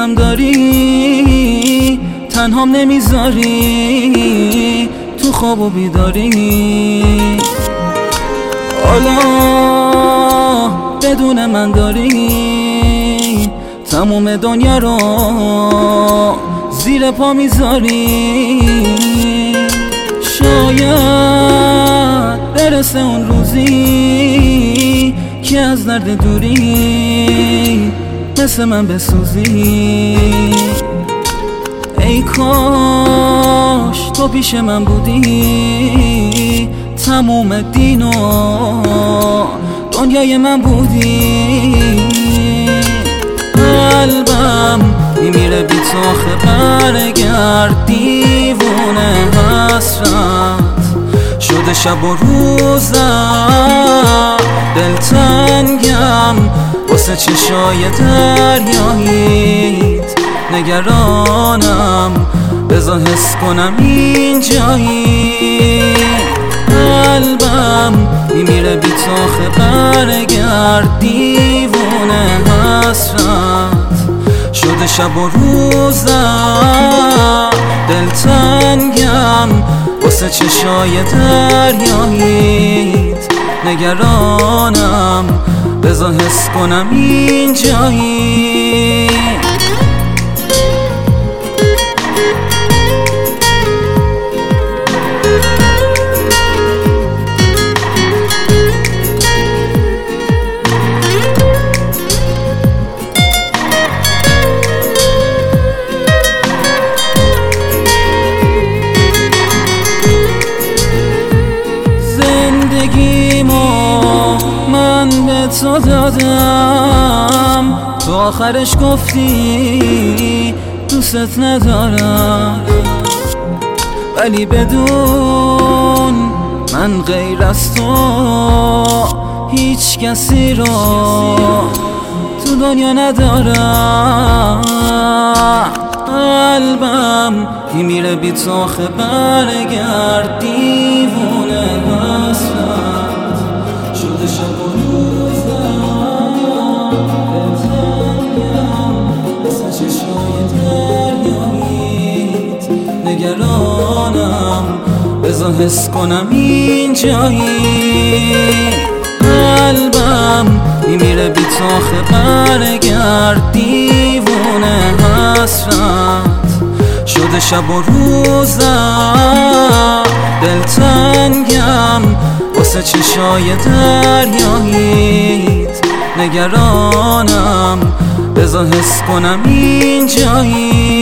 دوستم داری، تنهام نمیذاری تو خواب و بیداری. حالا بدون من داری تموم دنیا رو زیر پا میذاری. شاید برسه اون روزی که از درد دوری مثل من بسوزی. ای کاش تو پیش من بودی، تموم دین و دنیای من بودی. قلبم میمیره بی تو آخه برگرد، دیوونه حسرت شده شب و روزم. دلتنگم واسه چشای دریاییت، نگرانم بذار حس کنم اینجایی. قلبم میمیره بی تو آخه برگرد، دیوونه حسرت شده شب و روزم. دلتنگم واسه چشای دریاییت، نگرانم بذار حس کنم اینجایی. من به تو دادم، تو آخرش گفتی دوست ندارم. ولی بدون من غیر از تو هیچ کسی رو تو دنیا ندارم. قلبم میمیره بی تو آخه برگرد، دیوونه حسرت شده شب و روزم. مثل چشمای دریاییت، نگرانم بذار حس کنم اینجایی. قلبم میمیره بی تو آخه برگرد، دیوونه حسرت شده شب و روزم. دلتنگم واسه چشای دریاییت، نگرانم بذار حس کنم اینجایی.